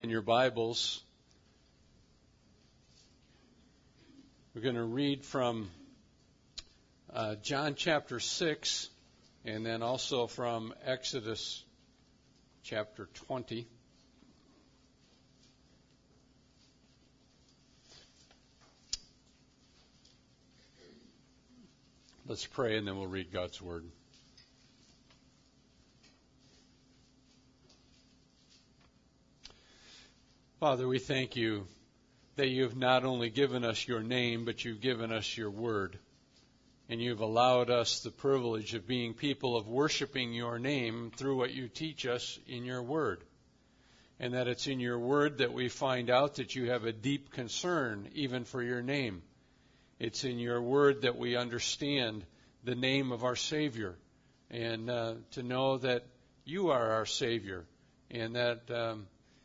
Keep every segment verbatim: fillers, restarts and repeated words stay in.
In your Bibles, we're going to read from uh, John chapter six and then also from Exodus chapter twenty. Let's pray and then we'll read God's Word. Father, we thank you that you have not only given us your name, but you've given us your word. And you've allowed us the privilege of being people of worshiping your name through what you teach us in your word. And that it's in your word that we find out that you have a deep concern even for your name. It's in your word that we understand the name of our Savior and uh, to know that you are our Savior and that um,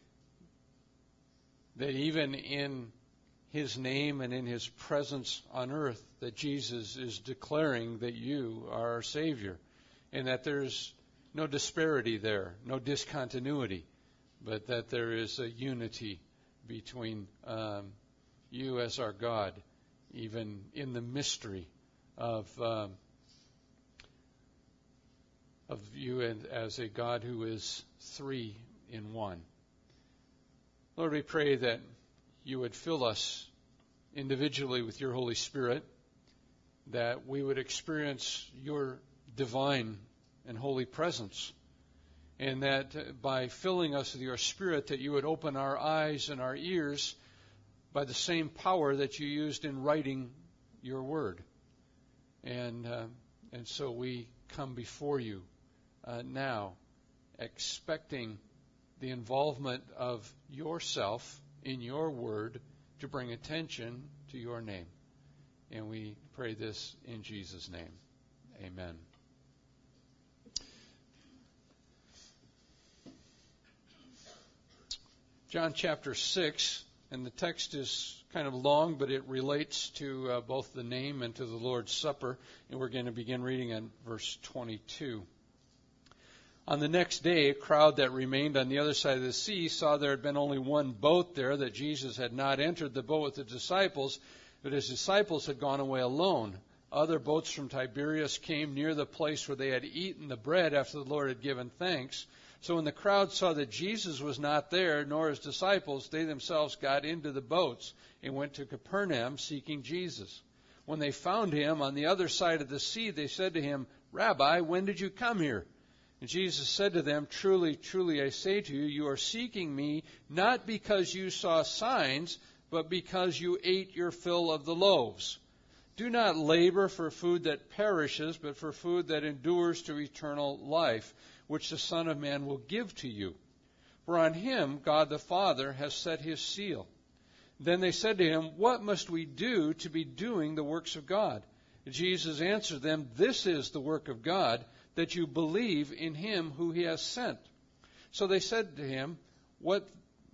that even in his name and in his presence on earth, that Jesus is declaring that you are our Savior, and that there's no disparity there, no discontinuity, but that there is a unity between um, you as our God, even in the mystery of um, of you as a God who is three in one. Lord, we pray that you would fill us individually with your Holy Spirit, that we would experience your divine and holy presence, and that by filling us with your Spirit, that you would open our eyes and our ears by the same power that you used in writing your word. And, uh, and so we come before you uh, now, expecting the involvement of yourself in your word to bring attention to your name. And we pray this in Jesus' name. Amen. John chapter six, and the text is kind of long, but it relates to uh, both the name and to the Lord's Supper. And we're going to begin reading in verse twenty-two. On the next day, a crowd that remained on the other side of the sea saw there had been only one boat there, that Jesus had not entered the boat with the disciples, but his disciples had gone away alone. Other boats from Tiberias came near the place where they had eaten the bread after the Lord had given thanks. So when the crowd saw that Jesus was not there, nor his disciples, they themselves got into the boats and went to Capernaum seeking Jesus. When they found him on the other side of the sea, they said to him, "Rabbi, when did you come here?" And Jesus said to them, "Truly, truly, I say to you, you are seeking me not because you saw signs, but because you ate your fill of the loaves. Do not labor for food that perishes, but for food that endures to eternal life, which the Son of Man will give to you. For on him God the Father has set his seal." Then they said to him, "What must we do to be doing the works of God?" And Jesus answered them, "This is the work of God, that you believe in him who he has sent." So they said to him, "What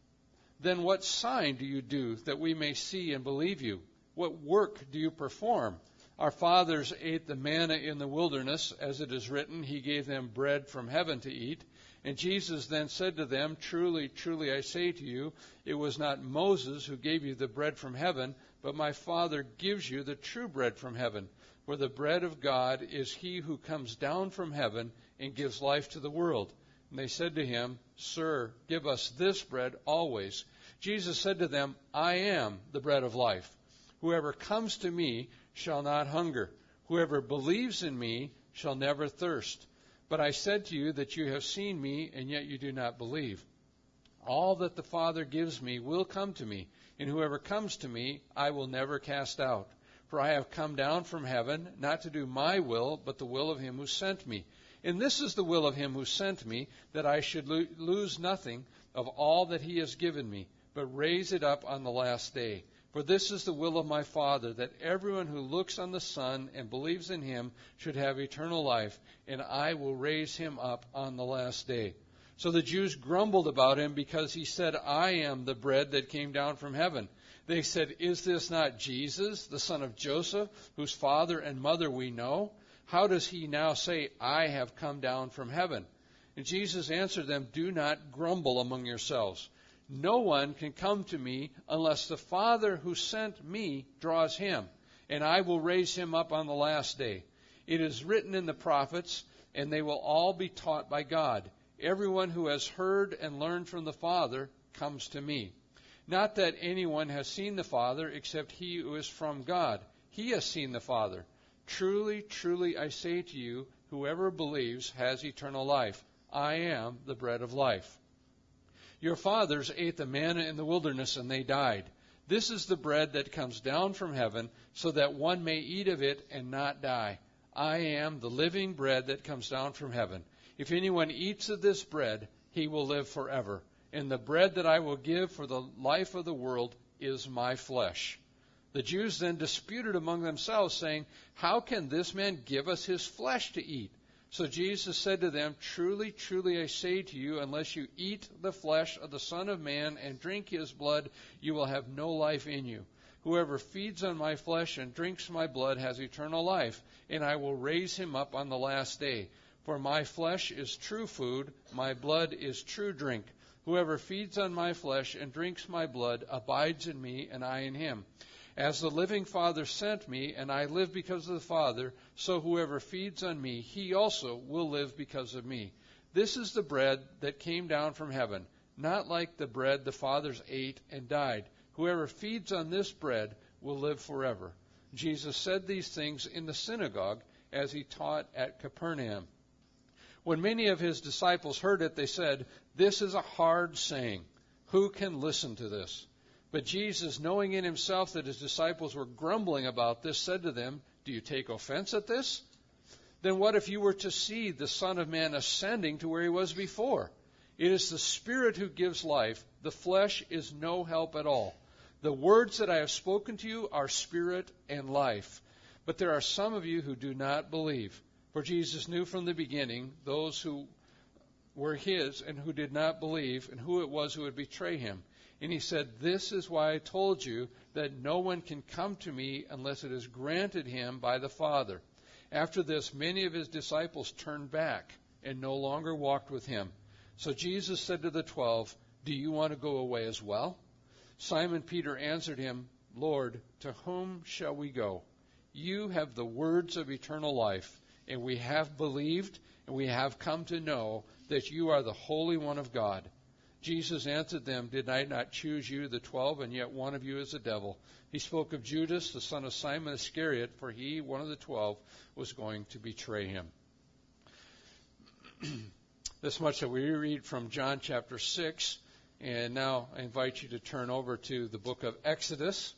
then what sign do you do that we may see and believe you? What work do you perform? Our fathers ate the manna in the wilderness, as it is written, he gave them bread from heaven to eat." And Jesus then said to them, "Truly, truly, I say to you, it was not Moses who gave you the bread from heaven, but my Father gives you the true bread from heaven. For the bread of God is he who comes down from heaven and gives life to the world." And they said to him, "Sir, give us this bread always." Jesus said to them, "I am the bread of life. Whoever comes to me shall not hunger. Whoever believes in me shall never thirst. But I said to you that you have seen me, and yet you do not believe. All that the Father gives me will come to me, and whoever comes to me I will never cast out. For I have come down from heaven, not to do my will, but the will of him who sent me. And this is the will of him who sent me, that I should lo- lose nothing of all that he has given me, but raise it up on the last day. For this is the will of my Father, that everyone who looks on the Son and believes in him should have eternal life, and I will raise him up on the last day." So the Jews grumbled about him because he said, "I am the bread that came down from heaven." They said, "Is this not Jesus, the son of Joseph, whose father and mother we know? How does he now say, 'I have come down from heaven'?" And Jesus answered them, "Do not grumble among yourselves. No one can come to me unless the Father who sent me draws him, and I will raise him up on the last day. It is written in the prophets, and they will all be taught by God. Everyone who has heard and learned from the Father comes to me. Not that anyone has seen the Father except he who is from God. He has seen the Father. Truly, truly, I say to you, whoever believes has eternal life. I am the bread of life. Your fathers ate the manna in the wilderness, and they died. This is the bread that comes down from heaven, so that one may eat of it and not die. I am the living bread that comes down from heaven. If anyone eats of this bread, he will live forever. And the bread that I will give for the life of the world is my flesh. The Jews then disputed among themselves, saying, How can this man give us his flesh to eat? So Jesus said to them, Truly, truly, I say to you, unless you eat the flesh of the Son of Man and drink his blood, you will have no life in you. Whoever feeds on my flesh and drinks my blood has eternal life, and I will raise him up on the last day. For my flesh is true food, my blood is true drink. Whoever feeds on my flesh and drinks my blood abides in me, and I in him. As the living Father sent me, and I live because of the Father, so whoever feeds on me, he also will live because of me. This is the bread that came down from heaven, not like the bread the fathers ate and died. Whoever feeds on this bread will live forever. Jesus said these things in the synagogue as he taught at Capernaum. When many of his disciples heard it, they said, This is a hard saying. Who can listen to this? But Jesus, knowing in himself that his disciples were grumbling about this, said to them, Do you take offense at this? Then what if you were to see the Son of Man ascending to where he was before? It is the Spirit who gives life. The flesh is no help at all. The words that I have spoken to you are spirit and life. But there are some of you who do not believe. For Jesus knew from the beginning those who were his and who did not believe, and who it was who would betray him. And he said, This is why I told you that no one can come to me unless it is granted him by the Father. After this, many of his disciples turned back and no longer walked with him. So Jesus said to the twelve, Do you want to go away as well? Simon Peter answered him, Lord, to whom shall we go? You have the words of eternal life, and we have believed, and we have come to know that you are the Holy One of God. Jesus answered them, Did I not choose you, the twelve, and yet one of you is a devil? He spoke of Judas, the son of Simon Iscariot, for he, one of the twelve, was going to betray him. This much that we read from John chapter six. And now I invite you to turn over to the book of Exodus.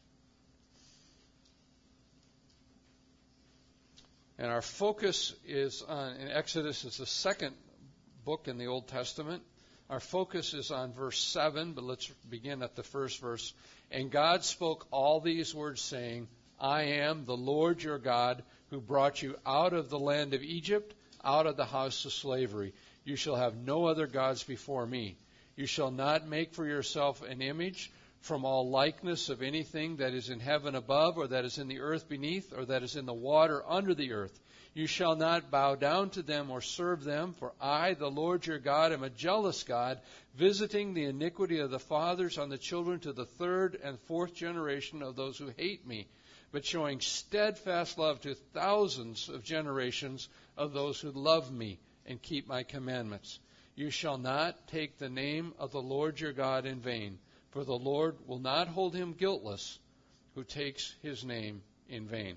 And our focus is on, in Exodus is the second book in the Old Testament. Our focus is on verse seven, but let's begin at the first verse. And God spoke all these words, saying, I am the Lord your God, who brought you out of the land of Egypt, out of the house of slavery. You shall have no other gods before me. You shall not make for yourself an image from all likeness of anything that is in heaven above, or that is in the earth beneath, or that is in the water under the earth. You shall not bow down to them or serve them, for I, the Lord your God, am a jealous God, visiting the iniquity of the fathers on the children to the third and fourth generation of those who hate me, but showing steadfast love to thousands of generations of those who love me and keep my commandments. You shall not take the name of the Lord your God in vain, for the Lord will not hold him guiltless who takes his name in vain.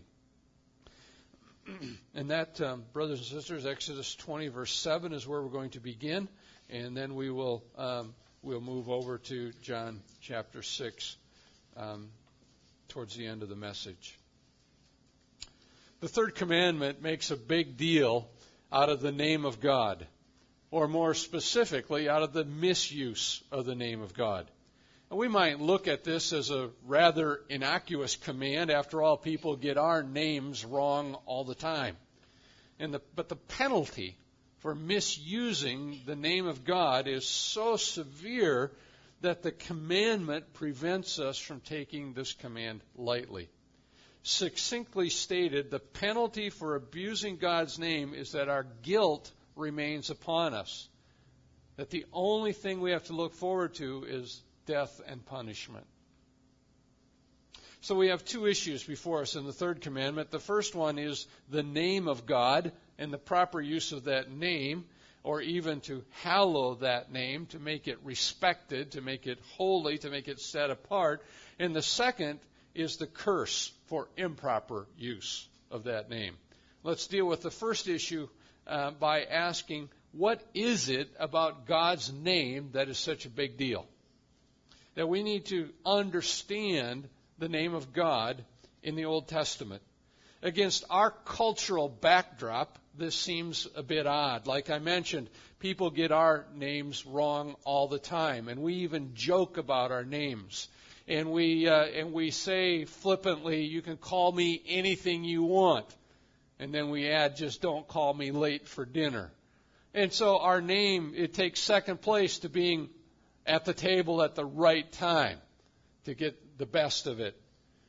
And that, um, brothers and sisters, Exodus twenty, verse seven is where we're going to begin, and then we will um, we'll move over to John chapter six um, towards the end of the message. The third commandment makes a big deal out of the name of God, or more specifically, out of the misuse of the name of God. And we might look at this as a rather innocuous command. After all, people get our names wrong all the time. And the, but the penalty for misusing the name of God is so severe that the commandment prevents us from taking this command lightly. Succinctly stated, the penalty for abusing God's name is that our guilt remains upon us. that the only thing we have to look forward to is death and punishment. So we have two issues before us in the third commandment. The first one is the name of God and the proper use of that name, or even to hallow that name, to make it respected, to make it holy, to make it set apart. And the second is the curse for improper use of that name. Let's deal with the first issue uh, by asking, what is it about God's name that is such a big deal? That we need to understand the name of God in the Old Testament. Against our cultural backdrop, this seems a bit odd. Like I mentioned, people get our names wrong all the time, and we even joke about our names. And we uh, and we say flippantly, you can call me anything you want. And then we add, just don't call me late for dinner. And so our name, it takes second place to being at the table at the right time to get the best of it.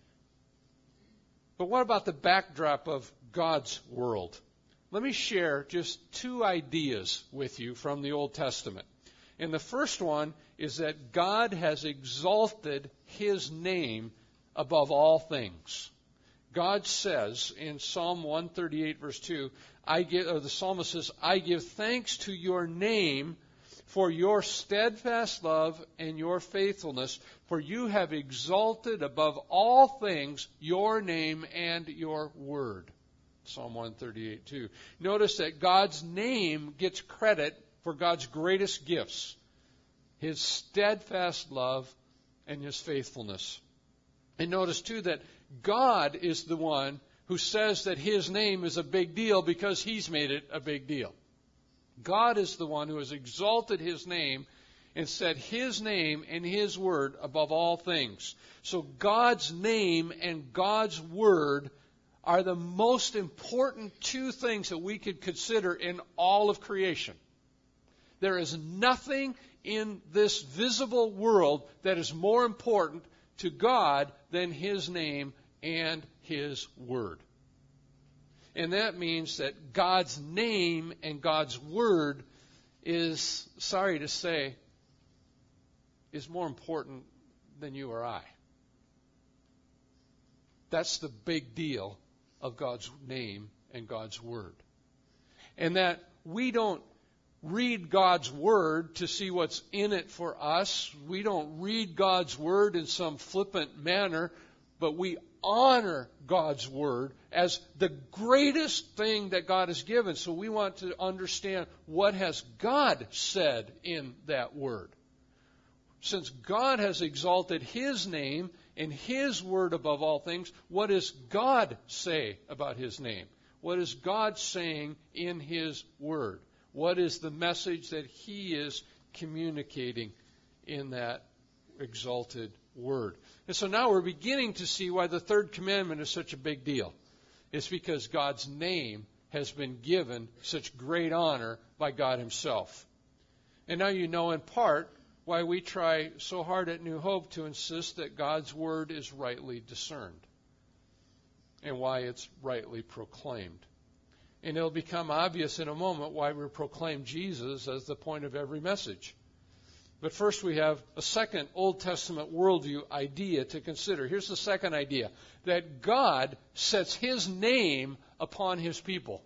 But what about the backdrop of God's world? Let me share just two ideas with you from the Old Testament. And the first one is that God has exalted His name above all things. God says in Psalm one thirty-eight, verse two, I give, or the psalmist says, I give thanks to your name for your steadfast love and your faithfulness, for you have exalted above all things your name and your word. Psalm one thirty-eight, two. Notice that God's name gets credit for God's greatest gifts, His steadfast love and His faithfulness. And notice, too, that God is the one who says that His name is a big deal because He's made it a big deal. God is the one who has exalted His name and set His name and His word above all things. So God's name and God's word are the most important two things that we could consider in all of creation. There is nothing in this visible world that is more important to God than His name and His word. And that means that God's name and God's word is, sorry to say, is more important than you or I. That's the big deal of God's name and God's word. And that we don't read God's word to see what's in it for us. We don't read God's word in some flippant manner, but we honor God's word as the greatest thing that God has given. So we want to understand, what has God said in that word? Since God has exalted His name and His word above all things, what does God say about His name? What is God saying in His word? What is the message that He is communicating in that exalted word? And so now we're beginning to see why the third commandment is such a big deal. It's because God's name has been given such great honor by God Himself. And now you know in part why we try so hard at New Hope to insist that God's word is rightly discerned and why it's rightly proclaimed. And it'll become obvious in a moment why we proclaim Jesus as the point of every message. But first we have a second Old Testament worldview idea to consider. Here's the second idea, that God sets His name upon His people.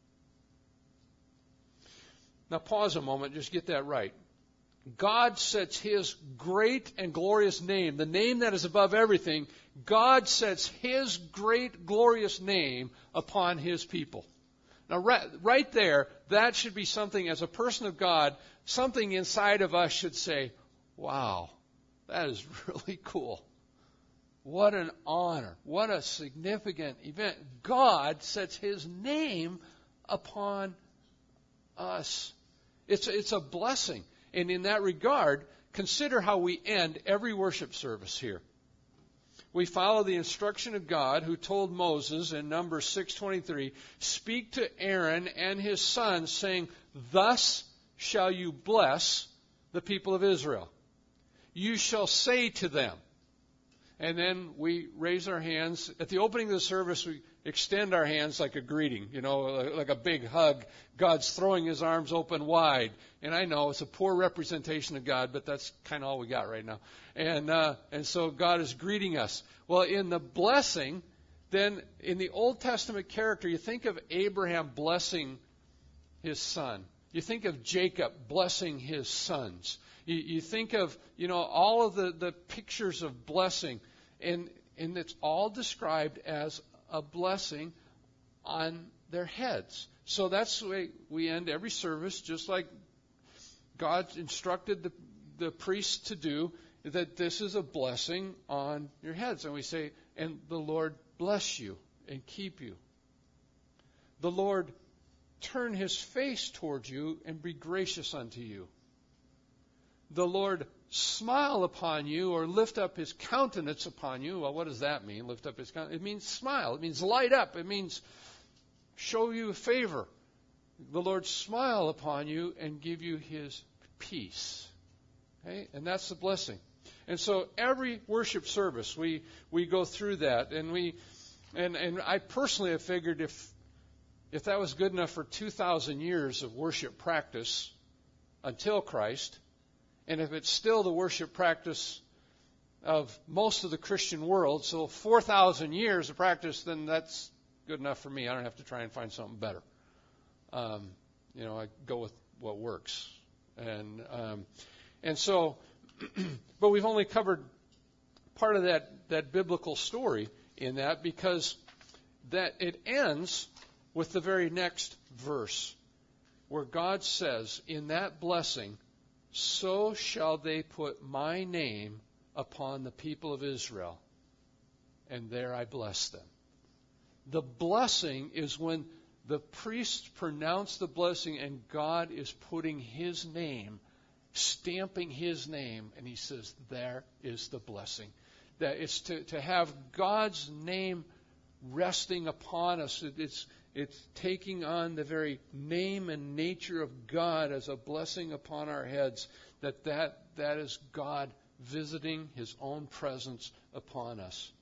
Now pause a moment, just get that right. God sets His great and glorious name, the name that is above everything, God sets His great glorious name upon His people. Now, right, right there, that should be something, as a person of God, something inside of us should say, wow, that is really cool. What an honor. What a significant event. God sets His name upon us. It's, it's a blessing. And in that regard, consider how we end every worship service here. We follow the instruction of God, who told Moses in Numbers six twenty-three, speak to Aaron and his sons, saying, thus shall you bless the people of Israel. You shall say to them. And then we raise our hands. At the opening of the service, we extend our hands like a greeting, you know, like a big hug. God's throwing his arms open wide. And I know it's a poor representation of God, but that's kind of all we got right now. And uh, and so God is greeting us. Well, in the blessing, then in the Old Testament character, you think of Abraham blessing his son. You think of Jacob blessing his sons. You, you think of, you know, all of the, the pictures of blessing. And, and it's all described as a blessing on their heads. So that's the way we end every service, just like God instructed the, the priests to do, that this is a blessing on your heads. And we say, and the Lord bless you and keep you. The Lord turn his face towards you and be gracious unto you. The Lord smile upon you or lift up his countenance upon you. Well, what does that mean, lift up his countenance? It means smile. It means light up. It means show you a favor. The Lord smile upon you and give you his peace. Okay? And that's the blessing. And so every worship service, we, we go through that. And we and, and I personally have figured if if that was good enough for two thousand years of worship practice until Christ, and if it's still the worship practice of most of the Christian world, so four thousand years of practice, then that's good enough for me. I don't have to try and find something better. Um, you know, I go with what works. And um, and so, but we've only covered part of that, that biblical story in that, because that it ends with the very next verse, where God says, in that blessing, so shall they put my name upon the people of Israel, and there I bless them. The blessing is when the priests pronounce the blessing and God is putting his name, stamping his name, and he says, there is the blessing. That it's to, to have God's name resting upon us. It, it's It's taking on the very name and nature of God as a blessing upon our heads, that that, that is God visiting his own presence upon us.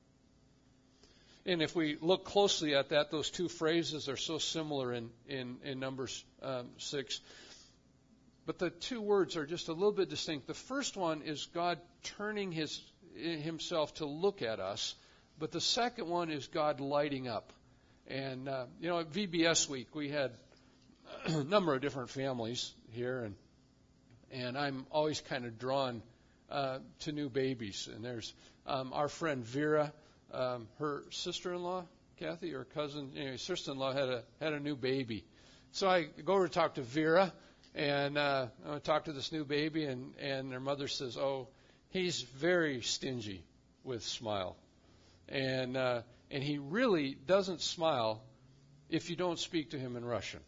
And if we look closely at that, those two phrases are so similar in, in, in Numbers um, six. But the two words are just a little bit distinct. The first one is God turning his himself to look at us. But the second one is God lighting up. And, uh, you know, at V B S week, we had a number of different families here, and and I'm always kind of drawn uh, to new babies. And there's um, our friend Vera, um, her sister-in-law, Kathy, or cousin, anyway, sister-in-law had a had a new baby. So I go over to talk to Vera, and uh, I want to talk to this new baby, and, and their mother says, oh, he's very stingy with smile. And uh, and he really doesn't smile if you don't speak to him in Russian.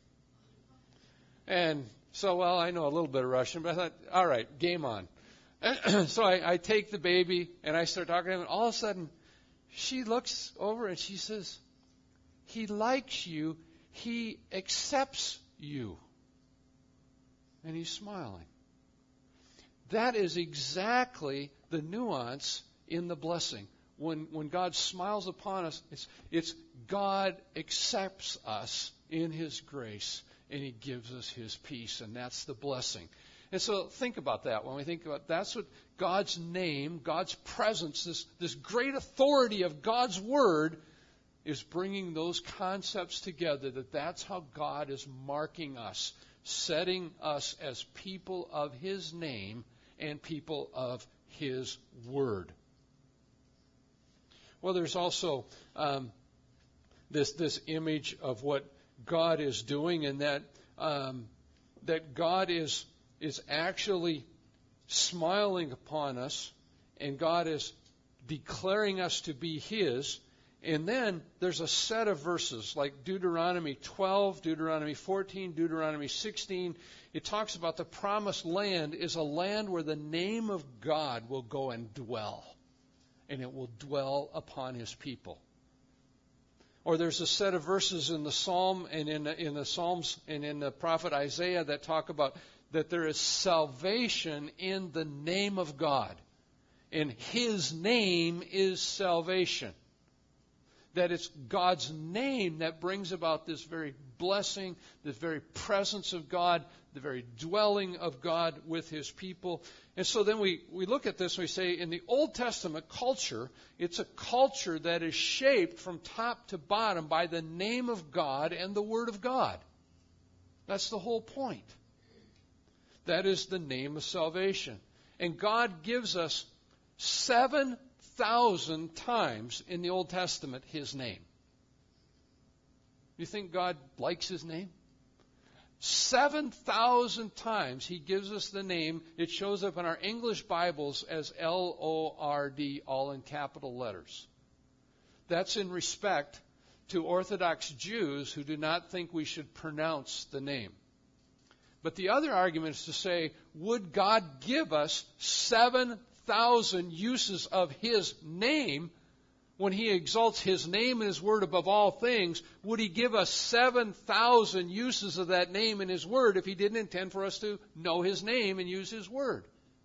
And so, well, I know a little bit of Russian, but I thought, all right, game on. So I, I take the baby, and I start talking to him, and all of a sudden, she looks over, and she says, he likes you, he accepts you. And he's smiling. That is exactly the nuance in the blessing. When when God smiles upon us, it's, it's God accepts us in his grace, and he gives us his peace, and that's the blessing. And so think about that. When we think about that's what God's name, God's presence, this, this great authority of God's word is bringing those concepts together, that that's how God is marking us, setting us as people of his name and people of his word. Well, there's also um, this this image of what God is doing, and that um, that God is is actually smiling upon us, and God is declaring us to be his. And then there's a set of verses like Deuteronomy twelve, Deuteronomy fourteen, Deuteronomy sixteen. It talks about the promised land is a land where the name of God will go and dwell, and it will dwell upon his people. Or there's a set of verses in the Psalm and in the, in the Psalms and in the prophet Isaiah that talk about that there is salvation in the name of God. And His name is salvation. That it's God's name that brings about this very blessing, this very presence of God, the very dwelling of God with His people. And so then we, we look at this and we say, in the Old Testament culture, it's a culture that is shaped from top to bottom by the name of God and the Word of God. That's the whole point. That is the name of salvation. And God gives us seven thousand times in the Old Testament His name. You think God likes His name? seven thousand times He gives us the name. It shows up in our English Bibles as L O R D, all in capital letters. That's in respect to Orthodox Jews who do not think we should pronounce the name. But the other argument is to say, would God give us seven thousand uses of His name when He exalts His name and His Word above all things? Would He give us seven thousand uses of that name and His Word if He didn't intend for us to know His name and use His Word?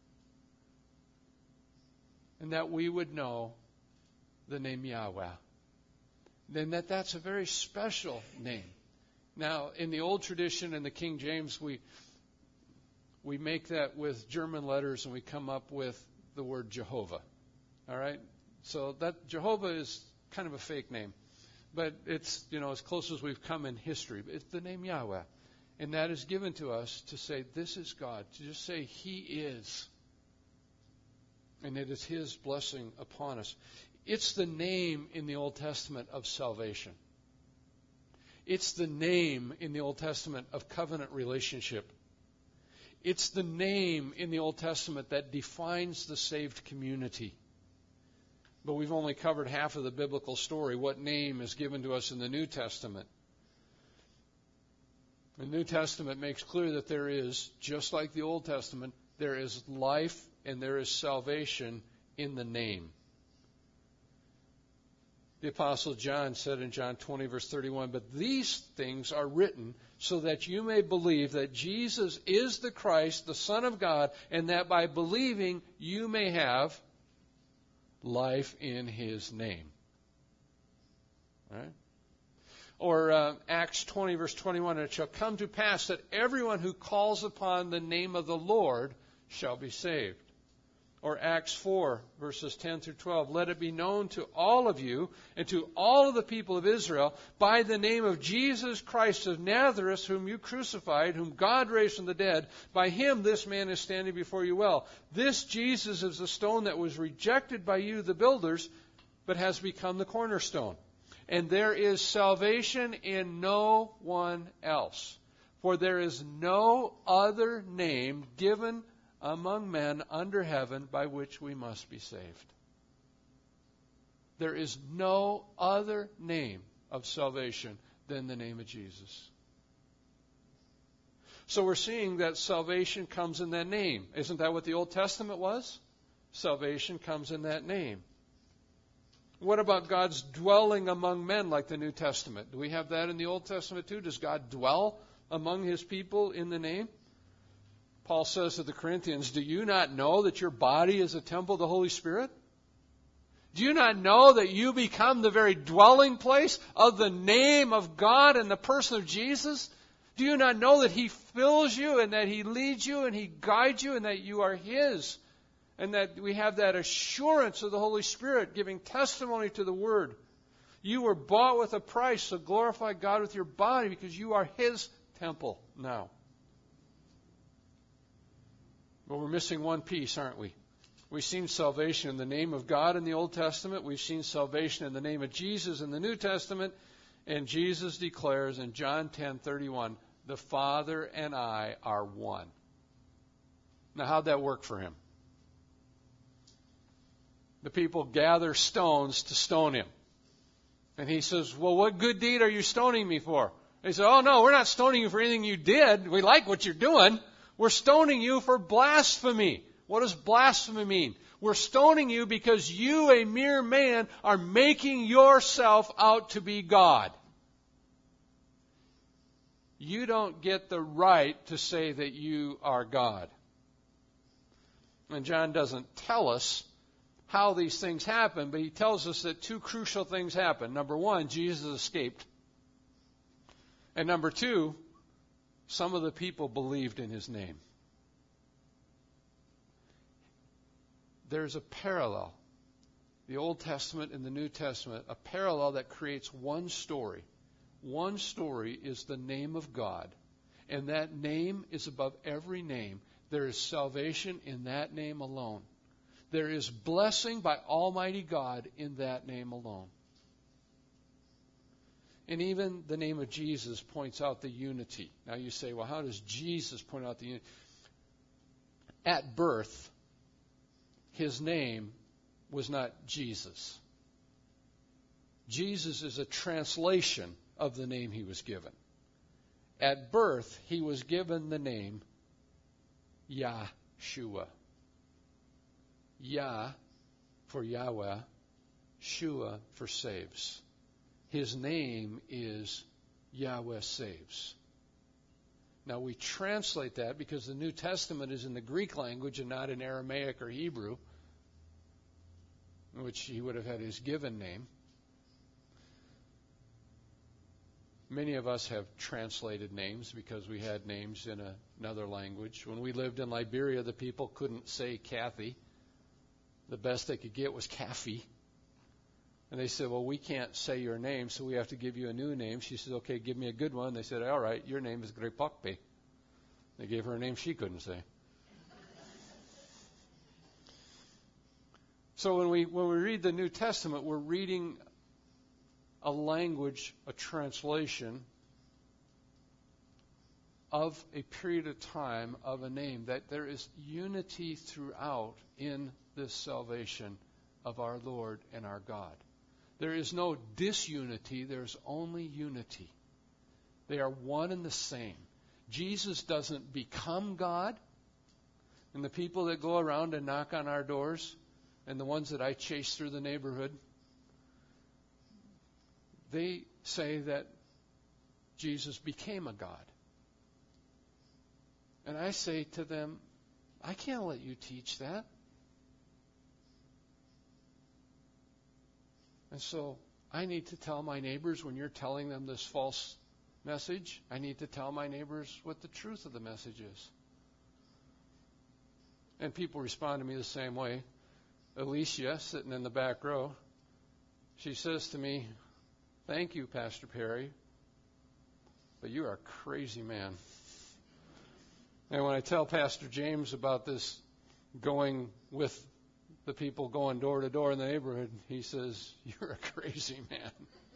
And that we would know the name Yahweh. Then that that's a very special name. Now, in the old tradition, in the King James, we we make that with German letters and we come up with the word Jehovah. All right? So that Jehovah is kind of a fake name. But it's, you know, as close as we've come in history. It's the name Yahweh. And that is given to us to say, this is God. To just say, He is. And it is His blessing upon us. It's the name in the Old Testament of salvation. It's the name in the Old Testament of covenant relationship. It's the name in the Old Testament that defines the saved community. But we've only covered half of the biblical story. What name is given to us in the New Testament? The New Testament makes clear that there is, just like the Old Testament, there is life and there is salvation in the name. The Apostle John said in John twenty, verse thirty-one, but these things are written so that you may believe that Jesus is the Christ, the Son of God, and that by believing you may have life in His name. All right? Or uh, Acts twenty, verse twenty-one, and it shall come to pass that everyone who calls upon the name of the Lord shall be saved. Or Acts four, verses ten through twelve. Let it be known to all of you and to all of the people of Israel by the name of Jesus Christ of Nazareth, whom you crucified, whom God raised from the dead. By Him this man is standing before you well. This Jesus is the stone that was rejected by you, the builders, but has become the cornerstone. And there is salvation in no one else. For there is no other name given among men under heaven by which we must be saved. There is no other name of salvation than the name of Jesus. So we're seeing that salvation comes in that name. Isn't that what the Old Testament was? Salvation comes in that name. What about God's dwelling among men like the New Testament? Do we have that in the Old Testament too? Does God dwell among His people in the name? Paul says to the Corinthians, do you not know that your body is a temple of the Holy Spirit? Do you not know that you become the very dwelling place of the name of God and the person of Jesus? Do you not know that He fills you and that He leads you and He guides you and that you are His? And that we have that assurance of the Holy Spirit giving testimony to the Word. You were bought with a price, so glorify God with your body because you are His temple now. But we're missing one piece, aren't we? We've seen salvation in the name of God in the Old Testament. We've seen salvation in the name of Jesus in the New Testament. And Jesus declares in John ten thirty-one, the Father and I are one. Now, how'd that work for Him? The people gather stones to stone Him. And He says, well, what good deed are you stoning me for? They say, oh, no, we're not stoning you for anything you did. We like what you're doing. We're stoning you for blasphemy. What does blasphemy mean? We're stoning you because you, a mere man, are making yourself out to be God. You don't get the right to say that you are God. And John doesn't tell us how these things happen, but he tells us that two crucial things happen. Number one, Jesus escaped. And number two, some of the people believed in his name. There's a parallel. The Old Testament and the New Testament, a parallel that creates one story. One story is the name of God, and that name is above every name. There is salvation in that name alone. There is blessing by Almighty God in that name alone. And even the name of Jesus points out the unity. Now you say, well, how does Jesus point out the unity? At birth, his name was not Jesus. Jesus is a translation of the name he was given. At birth, he was given the name Yahshua. Yah for Yahweh, Shua for saves. His name is Yahweh saves. Now we translate that because the New Testament is in the Greek language and not in Aramaic or Hebrew, in which he would have had his given name. Many of us have translated names because we had names in a, another language. When we lived in Liberia, the people couldn't say Kathy. The best they could get was Kathy. And they said, well, we can't say your name, so we have to give you a new name. She said, okay, give me a good one. They said, all right, your name is Grepokpe. They gave her a name she couldn't say. So when we when we read the New Testament, we're reading a language, a translation of a period of time of a name, that there is unity throughout in this salvation of our Lord and our God. There is no disunity, there's only unity. They are one and the same. Jesus doesn't become God, and the people that go around and knock on our doors, and the ones that I chase through the neighborhood, they say that Jesus became a God. And I say to them, I can't let you teach that. And so I need to tell my neighbors, when you're telling them this false message, I need to tell my neighbors what the truth of the message is. And people respond to me the same way. Alicia, sitting in the back row, she says to me, thank you, Pastor Perry, but you are a crazy man. And when I tell Pastor James about this going with the people going door to door in the neighborhood, he says, you're a crazy man.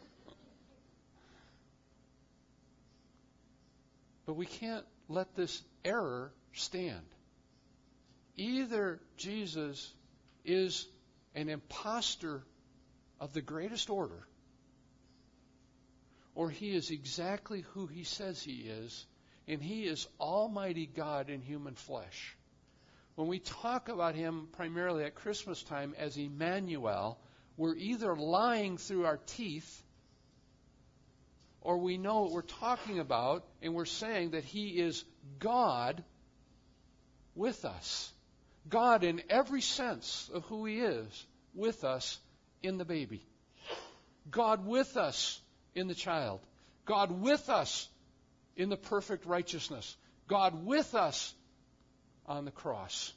But we can't let this error stand. Either Jesus is an imposter of the greatest order, or he is exactly who he says he is, and he is Almighty God in human flesh. When we talk about him primarily at Christmas time as Emmanuel, we're either lying through our teeth, or we know what we're talking about, and we're saying that he is God with us. God in every sense of who he is, with us in the baby. God with us in the child. God with us in the perfect righteousness. God with us on the cross.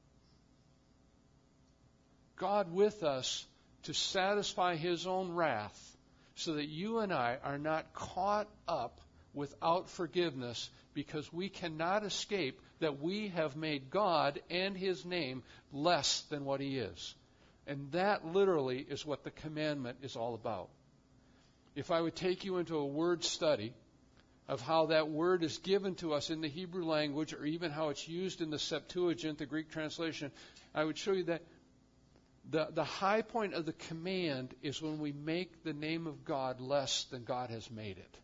God with us to satisfy his own wrath, so that you and I are not caught up without forgiveness, because we cannot escape that we have made God and his name less than what he is. And that literally is what the commandment is all about. If I would take you into a word study of how that word is given to us in the Hebrew language, or even how it's used in the Septuagint, the Greek translation, I would show you that the, the high point of the command is when we make the name of God less than God has made it.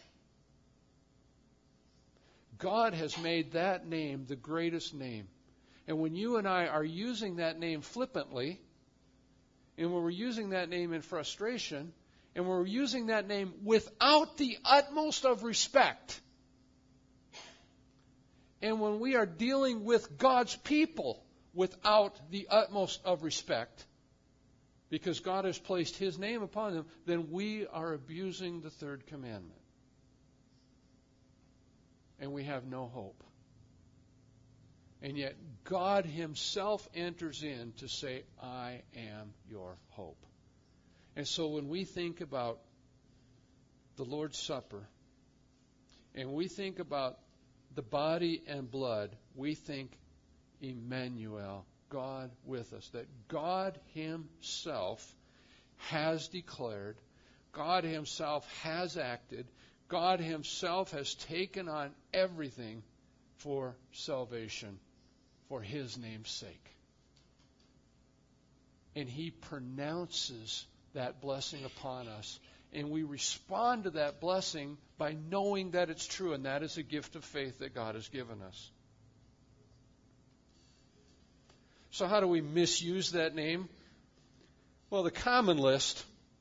God has made that name the greatest name. And when you and I are using that name flippantly, and when we're using that name in frustration, and we're using that name without the utmost of respect, and when we are dealing with God's people without the utmost of respect, because God has placed His name upon them, then we are abusing the third commandment. And we have no hope. And yet God Himself enters in to say, I am your hope. And so when we think about the Lord's Supper, and we think about the body and blood, we think Emmanuel, God with us. That God Himself has declared, God Himself has acted, God Himself has taken on everything for salvation, for His name's sake. And He pronounces that blessing upon us. And we respond to that blessing by knowing that it's true, and that is a gift of faith that God has given us. So how do we misuse that name? Well, the common list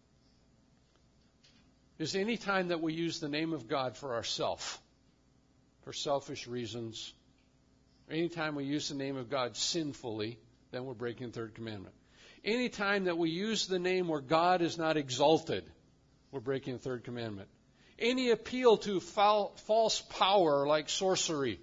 is any time that we use the name of God for ourselves, for selfish reasons. Any time we use the name of God sinfully, then we're breaking the third commandment. Any time that we use the name where God is not exalted, we're breaking the third commandment. Any appeal to foul, false power like sorcery,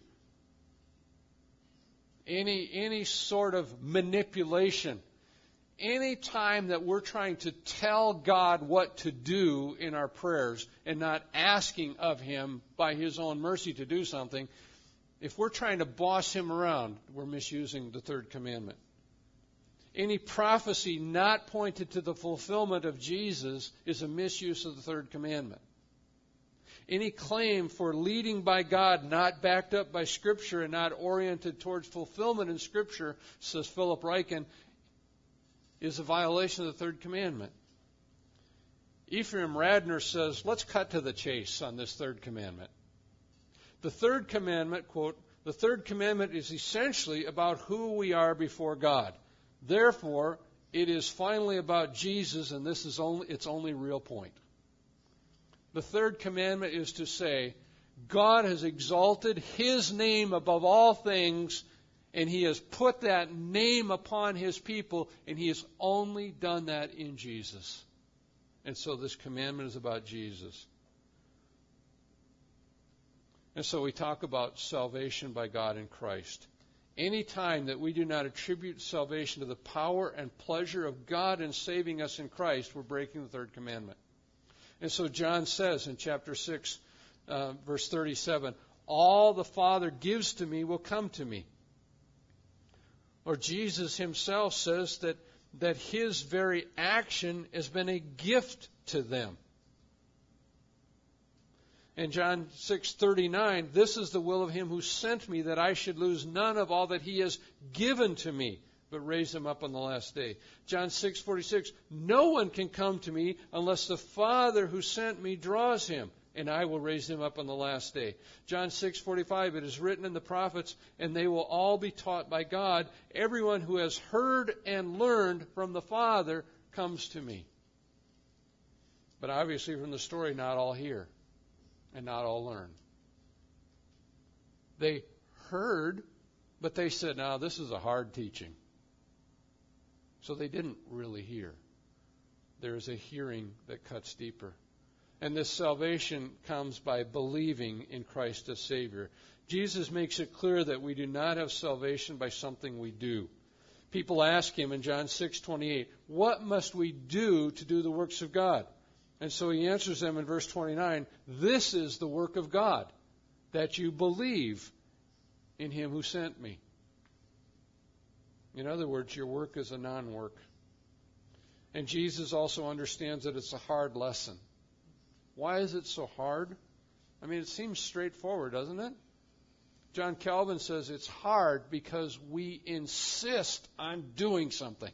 any any sort of manipulation, any time that we're trying to tell God what to do in our prayers and not asking of Him by His own mercy to do something, if we're trying to boss Him around, we're misusing the third commandment. Any prophecy not pointed to the fulfillment of Jesus is a misuse of the third commandment. Any claim for leading by God not backed up by Scripture and not oriented towards fulfillment in Scripture, says Philip Ryken, is a violation of the third commandment. Ephraim Radner says, let's cut to the chase on this third commandment. The third commandment, quote, the third commandment is essentially about who we are before God. Therefore, it is finally about Jesus, and this is only its only real point. The third commandment is to say, God has exalted His name above all things, and He has put that name upon His people, and He has only done that in Jesus. And so this commandment is about Jesus. And so we talk about salvation by God in Christ. Any time that we do not attribute salvation to the power and pleasure of God in saving us in Christ, we're breaking the third commandment. And so John says in chapter six, uh, verse thirty-seven, all the Father gives to me will come to me. Or Jesus Himself says that, that His very action has been a gift to them. In John six thirty-nine, this is the will of Him who sent me, that I should lose none of all that He has given to me, but raise Him up on the last day. John six forty-six, no one can come to me unless the Father who sent me draws him, and I will raise him up on the last day. John six forty-five, it is written in the prophets, and they will all be taught by God. Everyone who has heard and learned from the Father comes to me. But obviously from the story, not all hear. And not all learn. They heard, but they said, no, this is a hard teaching. So they didn't really hear. There is a hearing that cuts deeper. And this salvation comes by believing in Christ as Savior. Jesus makes it clear that we do not have salvation by something we do. People ask Him in John six twenty-eight, what must we do to do the works of God? And so He answers them in verse twenty-nine, this is the work of God, that you believe in Him who sent me. In other words, your work is a non-work. And Jesus also understands that it's a hard lesson. Why is it so hard? I mean, it seems straightforward, doesn't it? John Calvin says it's hard because we insist on doing something.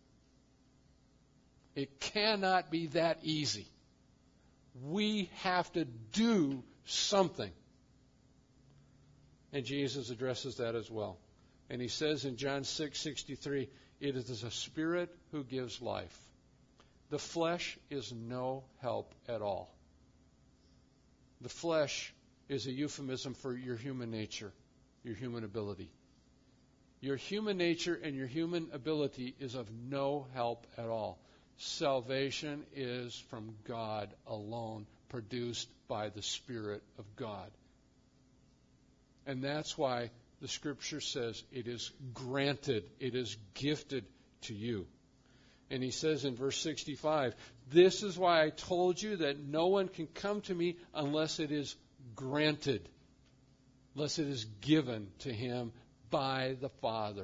It cannot be that easy. We have to do something. And Jesus addresses that as well. And He says in John six sixty-three, it is a Spirit who gives life. The flesh is no help at all. The flesh is a euphemism for your human nature, your human ability. Your human nature and your human ability is of no help at all. salvation is from God alone, produced by the Spirit of God. And that's why the Scripture says it is granted, it is gifted to you. And he says in verse sixty-five, this is why I told you that no one can come to me unless it is granted, unless it is given to him by the Father.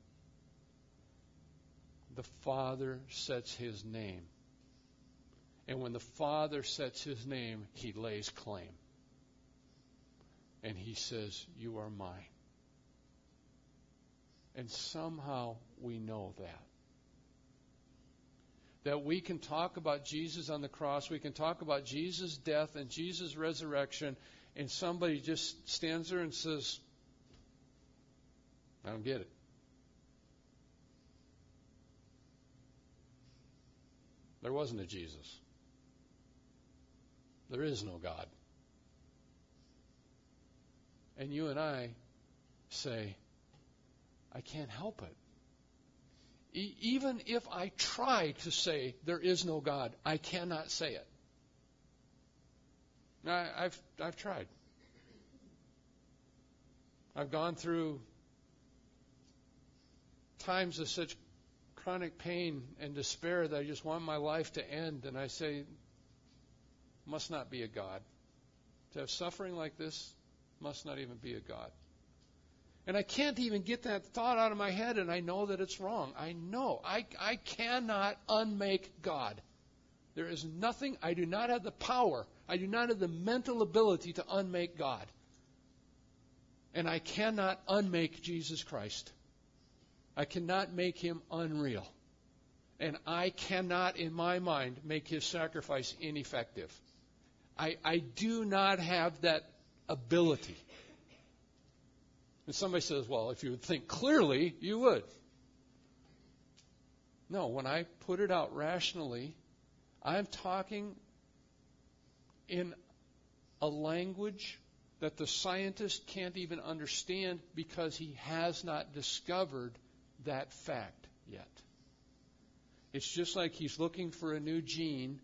The Father sets his name. And when the Father sets his name, he lays claim. And he says, you are mine. And somehow we know that. That we can talk about Jesus on the cross, we can talk about Jesus' death and Jesus' resurrection, and somebody just stands there and says, I don't get it. There wasn't a Jesus. There is no God. And you and I say, I can't help it. E- even if I try to say there is no God, I cannot say it. I, I've I've tried. I've gone through times of such chronic pain and despair that I just want my life to end, and I say, must not be a God. To have suffering like this must not even be a God. And I can't even get that thought out of my head, and I know that it's wrong. I know. I, I cannot unmake God. There is nothing, I do not have the power, I do not have the mental ability to unmake God. And I cannot unmake Jesus Christ. I cannot make him unreal. And I cannot, in my mind, make his sacrifice ineffective. I, I do not have that ability. And somebody says, well, if you would think clearly, you would. No, when I put it out rationally, I'm talking in a language that the scientist can't even understand because he has not discovered that fact yet. It's just like he's looking for a new gene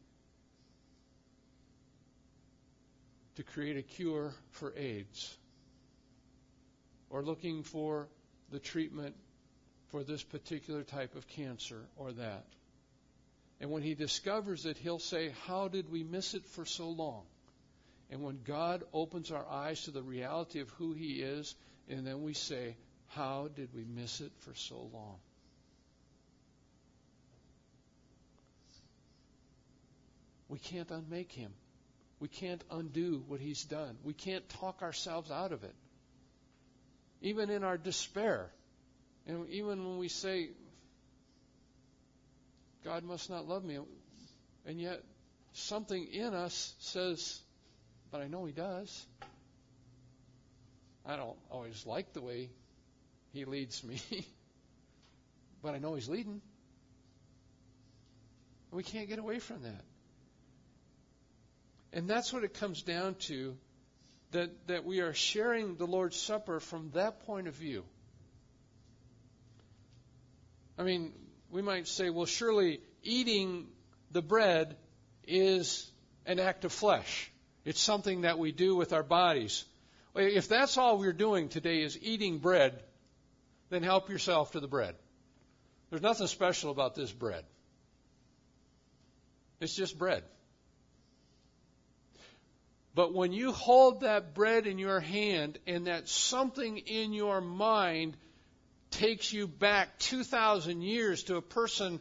to create a cure for AIDS, or looking for the treatment for this particular type of cancer or that. And when he discovers it, he'll say, how did we miss it for so long? And when God opens our eyes to the reality of who he is, and then we say, how did we miss it for so long? We can't unmake him. We can't undo what he's done. We can't talk ourselves out of it. Even in our despair, and even when we say, God must not love me, and yet something in us says, but I know he does. I don't always like the way he leads me, but I know he's leading. We can't get away from that. And that's what it comes down to, that, that we are sharing the Lord's Supper from that point of view. I mean, we might say, well, surely eating the bread is an act of flesh. It's something that we do with our bodies. If that's all we're doing today is eating bread, then help yourself to the bread. There's nothing special about this bread. It's just bread. But when you hold that bread in your hand and that something in your mind takes you back two thousand years to a person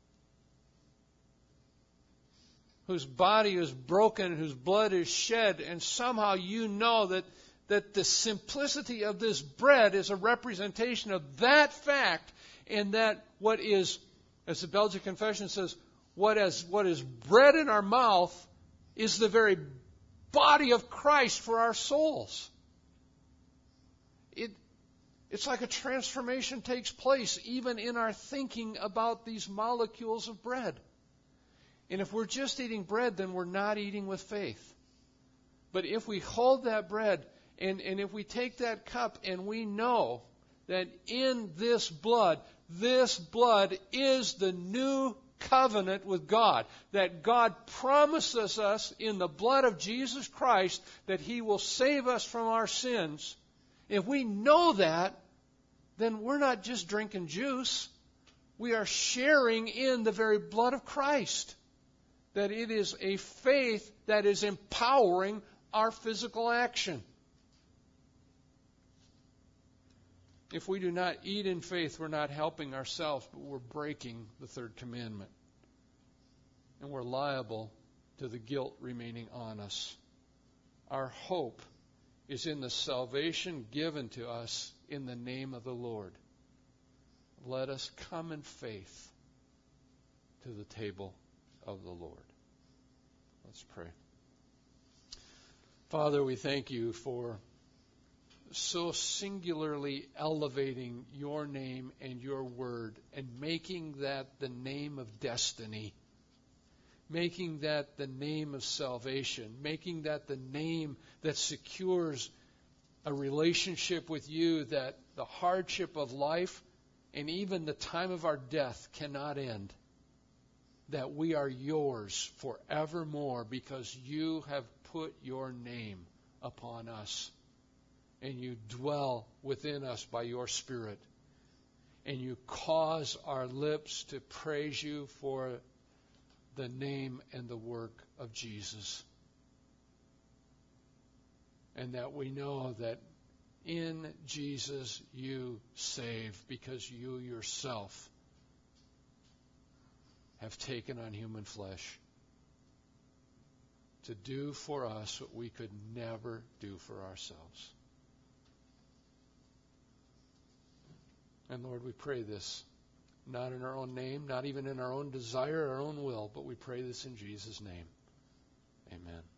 whose body is broken, whose blood is shed, and somehow you know that, that the simplicity of this bread is a representation of that fact, and that what is, as the Belgian Confession says, what is, what is bread in our mouth is the very body of Christ for our souls. It, it's like a transformation takes place even in our thinking about these molecules of bread. And if we're just eating bread, then we're not eating with faith. But if we hold that bread, and, and if we take that cup and we know that in this blood, this blood is the new covenant with God, that God promises us in the blood of Jesus Christ that He will save us from our sins. If we know that, then we're not just drinking juice. We are sharing in the very blood of Christ. That it is a faith that is empowering our physical action. If we do not eat in faith, we're not helping ourselves, but we're breaking the third commandment. And we're liable to the guilt remaining on us. Our hope is in the salvation given to us in the name of the Lord. Let us come in faith to the table of the Lord. Let's pray. Father, we thank you for so singularly elevating your name and your word and making that the name of destiny, making that the name of salvation, making that the name that secures a relationship with you that the hardship of life and even the time of our death cannot end. That we are yours forevermore because you have put your name upon us. And you dwell within us by your Spirit. And you cause our lips to praise you for the name and the work of Jesus. And that we know that in Jesus you save because you yourself have taken on human flesh to do for us what we could never do for ourselves. And Lord, we pray this, not in our own name, not even in our own desire, our own will, but we pray this in Jesus' name. Amen.